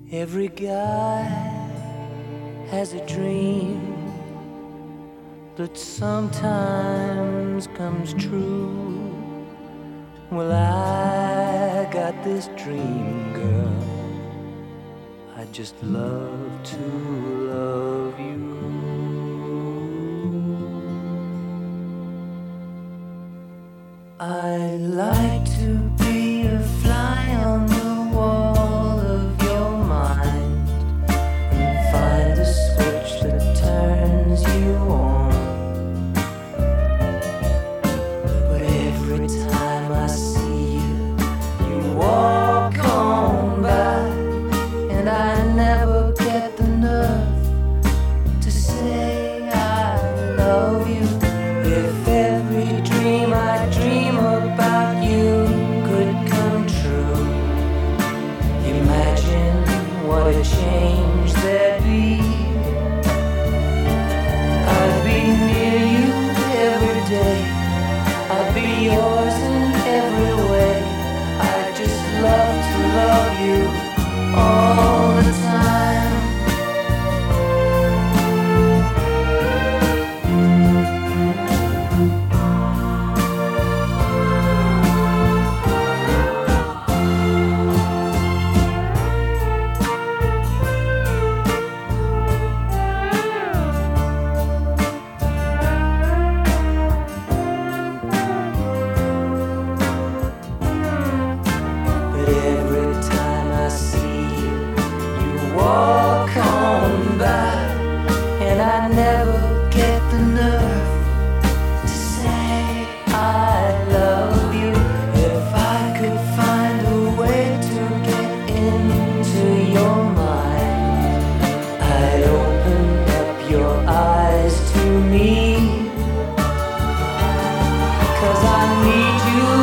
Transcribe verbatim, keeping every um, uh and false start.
Every guy has a dream that sometimes comes true. Well, I got this dream, girl. I just love to love you. I like to be a fly on the wall of your mind and find a switch that turns you on. But every time I see you, you walk on by, and I never get the nerve to say I love you. If every dream I dream about you could come true, imagine what a change there'd be. I'd be near you every day, I'd be yours in every way. I just love to love you all the time. But every time I see you, you walk on by, and I never get the nerve to say I love you. If I could find a way to get into your mind, I'd open up your eyes to me, 'cause I need you